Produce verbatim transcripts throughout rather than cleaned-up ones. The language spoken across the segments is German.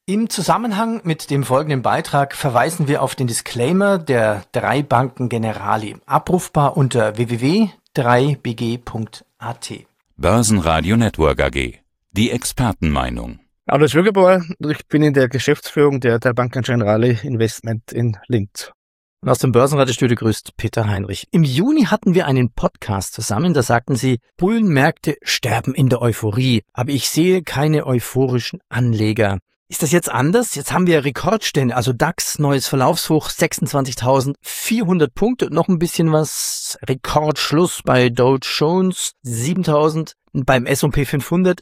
Im Zusammenhang mit dem folgenden Beitrag verweisen wir auf den Disclaimer der drei Banken Generali, abrufbar unter w w w punkt drei b g punkt a t. Börsenradio Network A G. Die Expertenmeinung. Alois Wögerbauer, ich bin in der Geschäftsführung der drei Banken Generali Investment in Linz. Und aus dem Börsenradiostudio grüßt Peter Heinrich. Im Juni hatten wir einen Podcast zusammen, da sagten Sie, Bullenmärkte sterben in der Euphorie, aber ich sehe keine euphorischen Anleger. Ist das jetzt anders? Jetzt haben wir Rekordstände, also DAX, neues Verlaufshoch, sechsundzwanzigtausendvierhundert Punkte und noch ein bisschen was. Rekordschluss bei Dow Jones, siebentausend, beim S und P fünfhundert,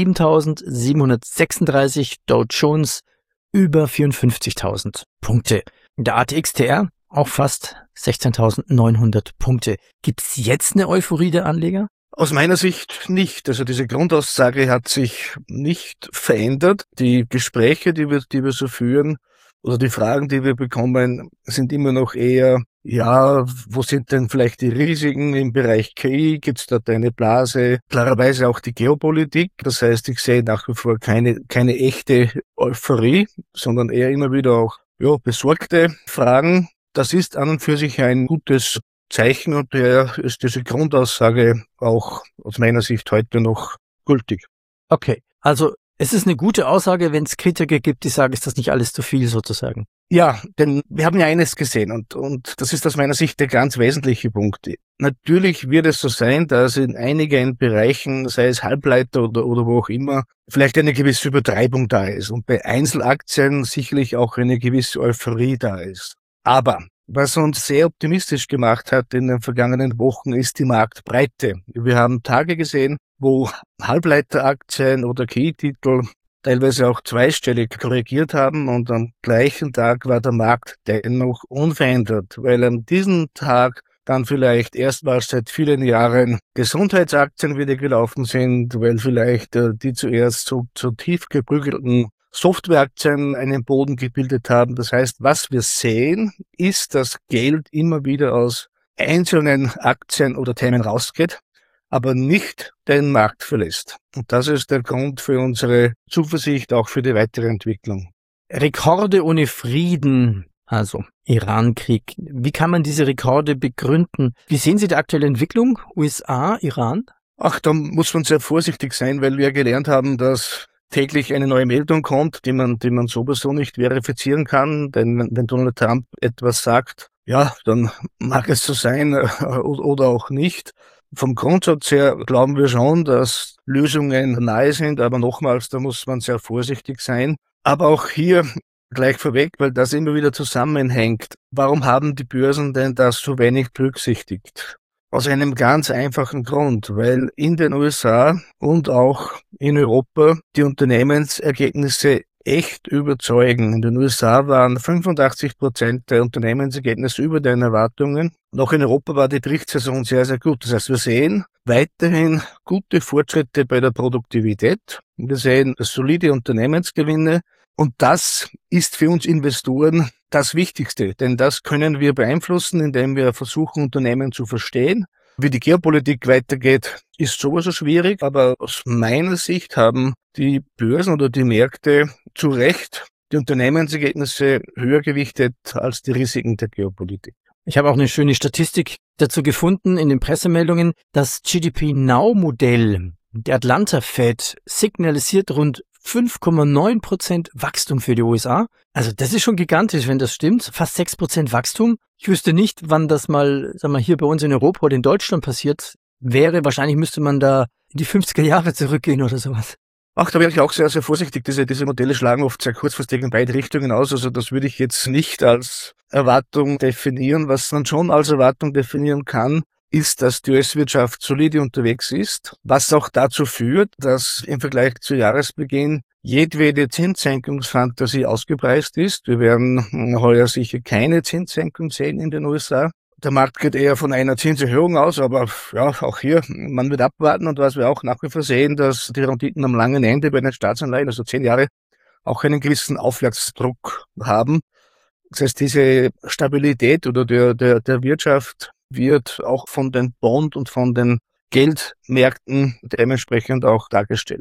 siebentausendsiebenhundertsechsunddreißig, Dow Jones über vierundfünfzigtausend Punkte. Der A T X T R auch fast sechzehntausendneunhundert Punkte. Gibt's jetzt eine Euphorie der Anleger? Aus meiner Sicht nicht. Also diese Grundaussage hat sich nicht verändert. Die Gespräche, die wir, die wir so führen, oder die Fragen, die wir bekommen, sind immer noch eher, ja, wo sind denn vielleicht die Risiken im Bereich K I? Gibt es dort eine Blase? Klarerweise auch die Geopolitik. Das heißt, ich sehe nach wie vor keine, keine echte Euphorie, sondern eher immer wieder auch, ja, besorgte Fragen. Das ist an und für sich ein gutes Zeichen und daher ist diese Grundaussage auch aus meiner Sicht heute noch gültig. Okay, also es ist eine gute Aussage, wenn es Kritiker gibt, die sagen, ist das nicht alles zu viel sozusagen? Ja, denn wir haben ja eines gesehen und, und das ist aus meiner Sicht der ganz wesentliche Punkt. Natürlich wird es so sein, dass in einigen Bereichen, sei es Halbleiter oder, oder wo auch immer, vielleicht eine gewisse Übertreibung da ist und bei Einzelaktien sicherlich auch eine gewisse Euphorie da ist. Aber was uns sehr optimistisch gemacht hat in den vergangenen Wochen, ist die Marktbreite. Wir haben Tage gesehen, wo Halbleiteraktien oder K I-Titel teilweise auch zweistellig korrigiert haben und am gleichen Tag war der Markt dennoch unverändert, weil an diesem Tag dann vielleicht erstmals seit vielen Jahren Gesundheitsaktien wieder gelaufen sind, weil vielleicht äh, die zuerst so, so tief geprügelten Softwareaktien einen Boden gebildet haben. Das heißt, was wir sehen, ist, dass Geld immer wieder aus einzelnen Aktien oder Themen rausgeht, aber nicht den Markt verlässt. Und das ist der Grund für unsere Zuversicht, auch für die weitere Entwicklung. Rekorde ohne Frieden, also Iran-Krieg. Wie kann man diese Rekorde begründen? Wie sehen Sie die aktuelle Entwicklung? U S A, Iran? Ach, da muss man sehr vorsichtig sein, weil wir gelernt haben, dass täglich eine neue Meldung kommt, die man, die man sowieso nicht verifizieren kann, denn wenn, wenn Donald Trump etwas sagt, ja, dann mag es so sein oder auch nicht. Vom Grundsatz her glauben wir schon, dass Lösungen nahe sind, aber nochmals, da muss man sehr vorsichtig sein. Aber auch hier gleich vorweg, weil das immer wieder zusammenhängt. Warum haben die Börsen denn das so wenig berücksichtigt? Aus einem ganz einfachen Grund, weil in den U S A und auch in Europa die Unternehmensergebnisse echt überzeugen. In den U S A waren fünfundachtzig Prozent der Unternehmensergebnisse über den Erwartungen. Noch in Europa war die Berichtssaison sehr, sehr gut. Das heißt, wir sehen weiterhin gute Fortschritte bei der Produktivität. Wir sehen solide Unternehmensgewinne. Und das ist für uns Investoren das Wichtigste, denn das können wir beeinflussen, indem wir versuchen, Unternehmen zu verstehen. Wie die Geopolitik weitergeht, ist sowieso schwierig, aber aus meiner Sicht haben die Börsen oder die Märkte zu Recht die Unternehmensergebnisse höher gewichtet als die Risiken der Geopolitik. Ich habe auch eine schöne Statistik dazu gefunden in den Pressemeldungen. Das G D P Now Modell der Atlanta Fed signalisiert rund fünf Komma neun Prozent Wachstum für die U S A. Also das ist schon gigantisch, wenn das stimmt. Fast sechs Prozent Wachstum. Ich wüsste nicht, wann das mal, sagen wir, hier bei uns in Europa oder in Deutschland passiert wäre. Wahrscheinlich müsste man da in die fünfziger Jahre zurückgehen oder sowas. Ach, da wäre ich auch sehr, sehr vorsichtig. Diese, diese Modelle schlagen oft sehr kurzfristig in beide Richtungen aus. Also das würde ich jetzt nicht als Erwartung definieren. Was man schon als Erwartung definieren kann, ist, dass die U S-Wirtschaft solide unterwegs ist, was auch dazu führt, dass im Vergleich zu Jahresbeginn jedwede Zinssenkungsfantasie ausgepreist ist. Wir werden heuer sicher keine Zinssenkung sehen in den U S A. Der Markt geht eher von einer Zinserhöhung aus, aber ja, auch hier, man wird abwarten. Und was wir auch nach wie vor sehen, dass die Renditen am langen Ende bei den Staatsanleihen, also zehn Jahre, auch einen gewissen Aufwärtsdruck haben. Das heißt, diese Stabilität oder der, der, der Wirtschaft wird auch von den Bond- und von den Geldmärkten dementsprechend auch dargestellt.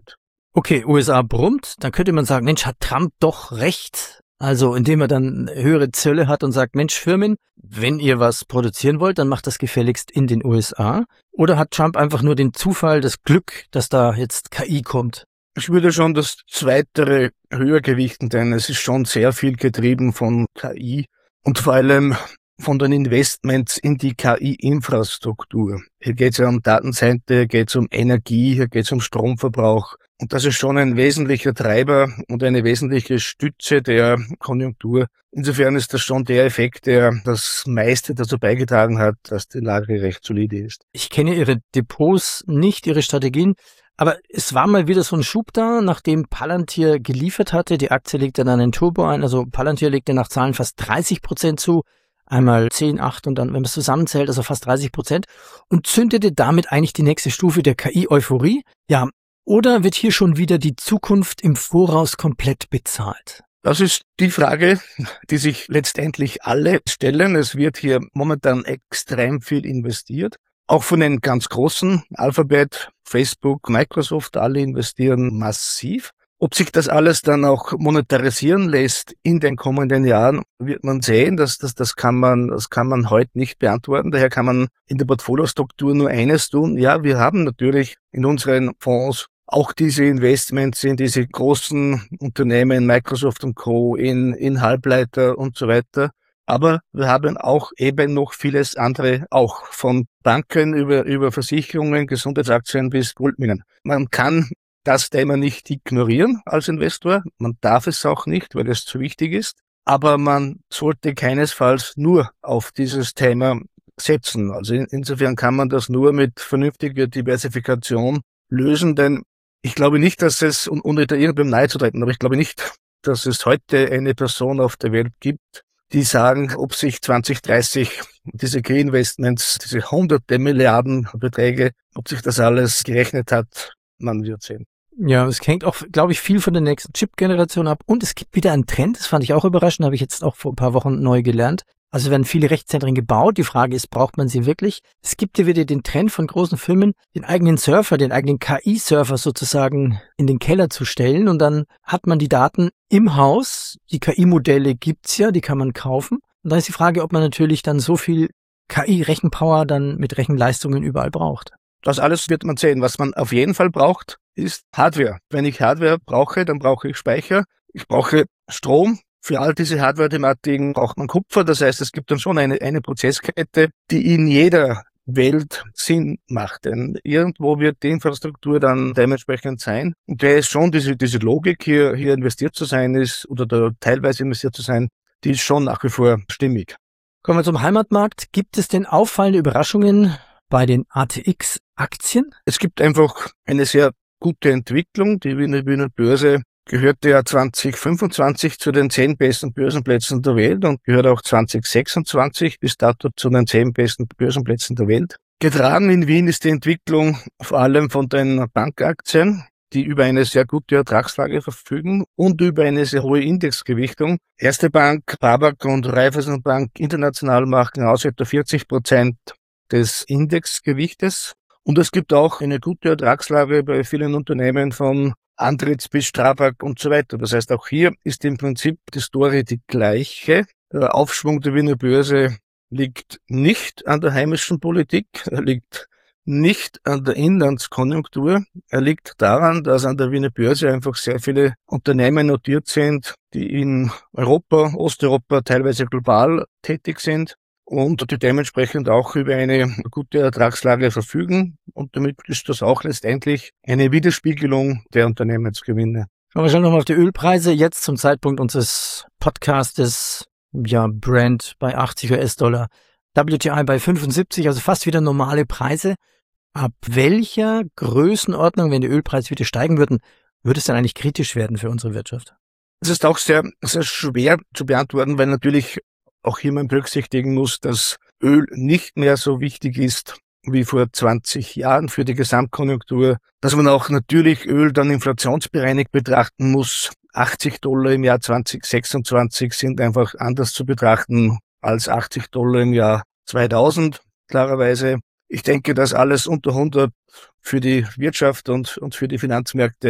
Okay, U S A brummt, dann könnte man sagen, Mensch, hat Trump doch recht. Also indem er dann höhere Zölle hat und sagt, Mensch, Firmen, wenn ihr was produzieren wollt, dann macht das gefälligst in den U S A. Oder hat Trump einfach nur den Zufall, das Glück, dass da jetzt K I kommt? Ich würde schon das Zweitere höher gewichten, denn es ist schon sehr viel getrieben von K I und vor allem von den Investments in die K I-Infrastruktur. Hier geht es ja um Datencenter, hier geht es um Energie, hier geht es um Stromverbrauch. Und das ist schon ein wesentlicher Treiber und eine wesentliche Stütze der Konjunktur. Insofern ist das schon der Effekt, der das meiste dazu beigetragen hat, dass die Lage recht solide ist. Ich kenne Ihre Depots nicht, Ihre Strategien, aber es war mal wieder so ein Schub da, nachdem Palantir geliefert hatte. Die Aktie legte dann einen Turbo ein, also Palantir legte nach Zahlen fast dreißig Prozent zu, einmal zehn, acht und dann, wenn man es zusammenzählt, also fast dreißig Prozent und zündete damit eigentlich die nächste Stufe der K I-Euphorie. Ja, oder wird hier schon wieder die Zukunft im Voraus komplett bezahlt? Das ist die Frage, die sich letztendlich alle stellen. Es wird hier momentan extrem viel investiert. Auch von den ganz großen, Alphabet, Facebook, Microsoft, alle investieren massiv. Ob sich das alles dann auch monetarisieren lässt in den kommenden Jahren, wird man sehen. Das, das, das kann man, das kann man heute nicht beantworten. Daher kann man in der Portfoliostruktur nur eines tun. Ja, wir haben natürlich in unseren Fonds auch diese Investments in diese großen Unternehmen, Microsoft und Co., in, in Halbleiter und so weiter. Aber wir haben auch eben noch vieles andere, auch von Banken über, über Versicherungen, Gesundheitsaktien bis Goldminen. Man kann das Thema nicht ignorieren als Investor. Man darf es auch nicht, weil es zu wichtig ist. Aber man sollte keinesfalls nur auf dieses Thema setzen. Also in, insofern kann man das nur mit vernünftiger Diversifikation lösen, denn ich glaube nicht, dass es, ohne da irgendwem nahe zu treten, aber ich glaube nicht, dass es heute eine Person auf der Welt gibt, die sagen, ob sich zwanzig dreißig diese K I-Investments, diese hunderte Milliarden Beträge, ob sich das alles gerechnet hat, man wird sehen. Ja, es hängt auch, glaube ich, viel von der nächsten Chip-Generation ab. Und es gibt wieder einen Trend, das fand ich auch überraschend, habe ich jetzt auch vor ein paar Wochen neu gelernt. Also werden viele Rechenzentren gebaut. Die Frage ist, braucht man sie wirklich? Es gibt ja wieder den Trend von großen Firmen, den eigenen Server, den eigenen K I-Server sozusagen in den Keller zu stellen. Und dann hat man die Daten im Haus. Die K I-Modelle gibt's ja, die kann man kaufen. Und dann ist die Frage, ob man natürlich dann so viel K I-Rechenpower dann mit Rechenleistungen überall braucht. Das alles wird man sehen. Was man auf jeden Fall braucht, ist Hardware. Wenn ich Hardware brauche, dann brauche ich Speicher. Ich brauche Strom. Für all diese Hardware-Thematiken braucht man Kupfer. Das heißt, es gibt dann schon eine, eine Prozesskette, die in jeder Welt Sinn macht. Denn irgendwo wird die Infrastruktur dann dementsprechend sein. Und der ist schon diese, diese Logik, hier, hier investiert zu sein ist, oder da teilweise investiert zu sein, die ist schon nach wie vor stimmig. Kommen wir zum Heimatmarkt. Gibt es denn auffallende Überraschungen bei den A T X-Aktien? Es gibt einfach eine sehr gute Entwicklung. Die Wiener, Wiener Börse gehörte ja zwanzig fünfundzwanzig zu den zehn besten Börsenplätzen der Welt und gehört auch zwanzig sechsundzwanzig bis dato zu den zehn besten Börsenplätzen der Welt. Getragen in Wien ist die Entwicklung vor allem von den Bankaktien, die über eine sehr gute Ertragslage verfügen und über eine sehr hohe Indexgewichtung. Erste Bank, BAWAG und Raiffeisenbank international machen aus etwa vierzig Prozent des Indexgewichtes. Und es gibt auch eine gute Ertragslage bei vielen Unternehmen von Andritz bis Strabag und so weiter. Das heißt, auch hier ist im Prinzip die Story die gleiche. Der Aufschwung der Wiener Börse liegt nicht an der heimischen Politik, er liegt nicht an der Inlandskonjunktur, er liegt daran, dass an der Wiener Börse einfach sehr viele Unternehmen notiert sind, die in Europa, Osteuropa, teilweise global tätig sind und die dementsprechend auch über eine gute Ertragslage verfügen. Und damit ist das auch letztendlich eine Widerspiegelung der Unternehmensgewinne. Schauen wir schon nochmal auf die Ölpreise. Jetzt zum Zeitpunkt unseres Podcastes, ja, Brent bei achtzig US-Dollar, W T I bei fünfundsiebzig, also fast wieder normale Preise. Ab welcher Größenordnung, wenn die Ölpreise wieder steigen würden, würde es dann eigentlich kritisch werden für unsere Wirtschaft? Es ist auch sehr, sehr schwer zu beantworten, weil natürlich auch hier man berücksichtigen muss, dass Öl nicht mehr so wichtig ist wie vor zwanzig Jahren für die Gesamtkonjunktur, dass man auch natürlich Öl dann inflationsbereinigt betrachten muss. achtzig Dollar im Jahr zwanzig sechsundzwanzig sind einfach anders zu betrachten als achtzig Dollar im Jahr zweitausend, klarerweise. Ich denke, dass alles unter hundert für die Wirtschaft und, und für die Finanzmärkte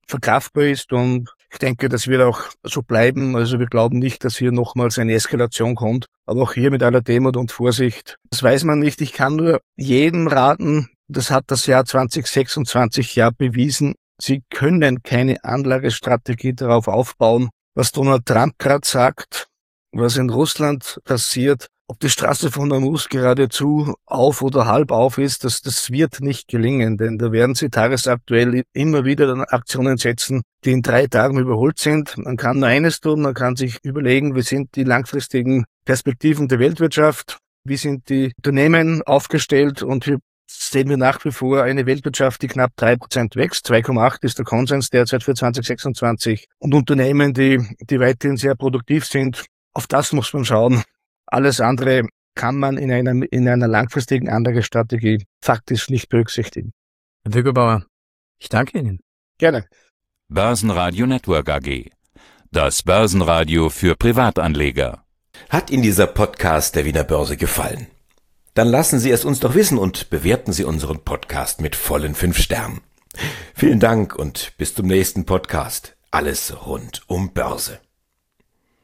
verkraftbar ist und ich denke, das wird auch so bleiben. Also wir glauben nicht, dass hier nochmals eine Eskalation kommt. Aber auch hier mit aller Demut und Vorsicht. Das weiß man nicht. Ich kann nur jedem raten, das hat das Jahr zwanzig sechsundzwanzig ja bewiesen. Sie können keine Anlagestrategie darauf aufbauen, was Donald Trump gerade sagt, was in Russland passiert. Ob die Straße von Hormuz geradezu auf oder halb auf ist, das, das wird nicht gelingen, denn da werden sie tagesaktuell immer wieder dann Aktionen setzen, die in drei Tagen überholt sind. Man kann nur eines tun, man kann sich überlegen, wie sind die langfristigen Perspektiven der Weltwirtschaft, wie sind die Unternehmen aufgestellt und hier sehen wir nach wie vor eine Weltwirtschaft, die knapp drei Prozent wächst. zwei Komma acht ist der Konsens derzeit für zwanzig sechsundzwanzig und Unternehmen, die, die weiterhin sehr produktiv sind. Auf das muss man schauen. Alles andere kann man in einer, in einer langfristigen Anlagestrategie faktisch nicht berücksichtigen. Herr Wögerbauer, ich danke Ihnen. Gerne. Börsenradio Network A G. Das Börsenradio für Privatanleger. Hat Ihnen dieser Podcast der Wiener Börse gefallen? Dann lassen Sie es uns doch wissen und bewerten Sie unseren Podcast mit vollen fünf Sternen. Vielen Dank und bis zum nächsten Podcast. Alles rund um Börse.